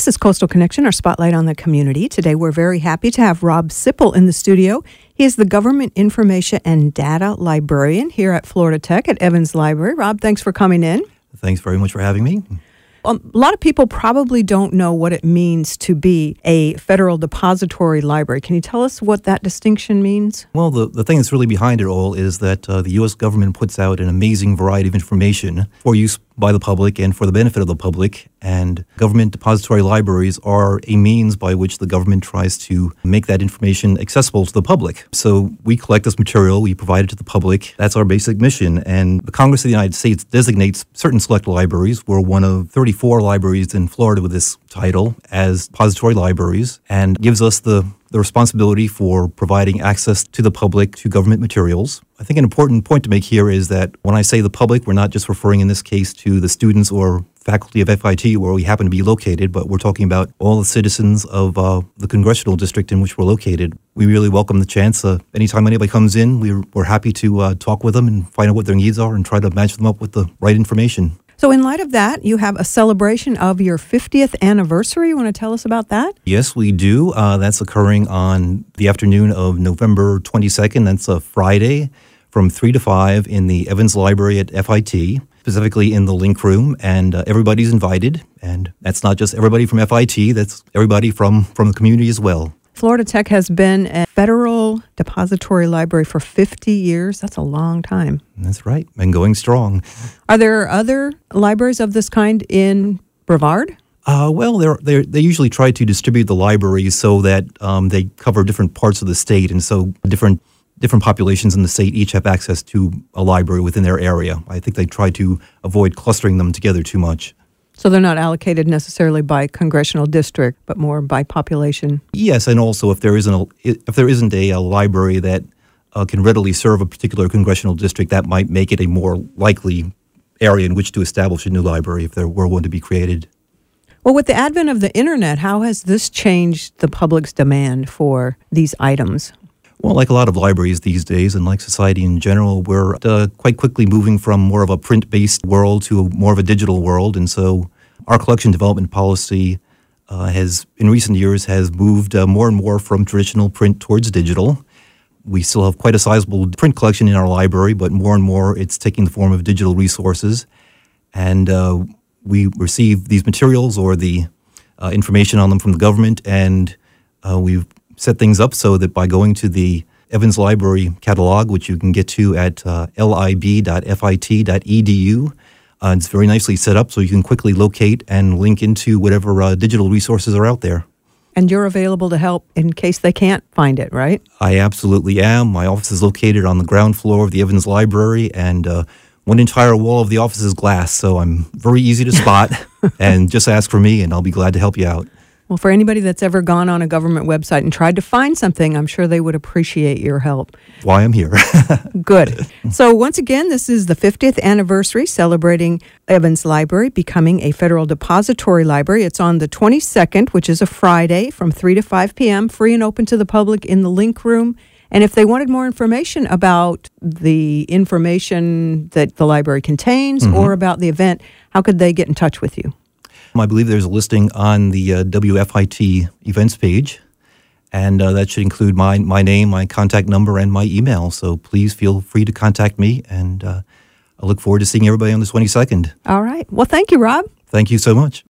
This is Coastal Connection, our spotlight on the community. Today we're very happy to have Rob Sipple in the studio. He is the Government Information and Data Librarian here at Florida Tech at Evans Library. Rob, thanks for coming in. Thanks very much for having me. A lot of people probably don't know what it means to be a federal depository library. Can you tell us what that distinction means? Well, the thing that's really behind it all is that the U.S. government puts out an amazing variety of information for use by the public and for the benefit of the public. And government depository libraries are a means by which the government tries to make that information accessible to the public. So we collect this material, we provide it to the public. That's our basic mission. And the Congress of the United States designates certain select libraries. We're one of 34 libraries in Florida with this title as depository libraries, and gives us the responsibility for providing access to the public to government materials. I think an important point to make here is that when I say the public, we're not just referring in this case to the students or faculty of FIT where we happen to be located, but we're talking about all the citizens of the congressional district in which we're located. We really welcome the chance. Anytime anybody comes in, we're happy to talk with them and find out what their needs are and try to match them up with the right information. So in light of that, you have a celebration of your 50th anniversary. You want to tell us about that? Yes, we do. That's occurring on the afternoon of November 22nd. That's a Friday from 3 to 5 in the Evans Library at FIT, specifically in the Link Room. And everybody's invited. And that's not just everybody from FIT. That's everybody from the community as well. Florida Tech has been a federal depository library for 50 years. That's a long time. That's right. And going strong. Are there other libraries of this kind in Brevard? Well, they usually try to distribute the libraries so that they cover different parts of the state. And so different populations in the state each have access to a library within their area. I think they try to avoid clustering them together too much. So they're not allocated necessarily by congressional district, but more by population. Yes, and also if there isn't a library that can readily serve a particular congressional district, that might make it a more likely area in which to establish a new library if there were one to be created. Well, with the advent of the internet, how has this changed the public's demand for these items? Well, like a lot of libraries these days, and like society in general, we're quite quickly moving from more of a print-based world to more of a digital world. And so our collection development policy in recent years, has moved more and more from traditional print towards digital. We still have quite a sizable print collection in our library, but more and more it's taking the form of digital resources. And we receive these materials or the information on them from the government, and we've set things up so that by going to the Evans Library catalog, which you can get to at lib.fit.edu, it's very nicely set up so you can quickly locate and link into whatever digital resources are out there. And you're available to help in case they can't find it, right? I absolutely am. My office is located on the ground floor of the Evans Library, and one entire wall of the office is glass, so I'm very easy to spot. And just ask for me, and I'll be glad to help you out. Well, for anybody that's ever gone on a government website and tried to find something, I'm sure they would appreciate your help. Why I'm here. Good. So once again, this is the 50th anniversary celebrating Evans Library becoming a federal depository library. It's on the 22nd, which is a Friday, from 3 to 5 p.m., free and open to the public in the Link Room. And if they wanted more information about the information that the library contains or about the event, how could they get in touch with you? I believe there's a listing on the WFIT events page, and that should include my name, my contact number, and my email. So please feel free to contact me, and I look forward to seeing everybody on the 22nd. All right. Well, thank you, Rob. Thank you so much.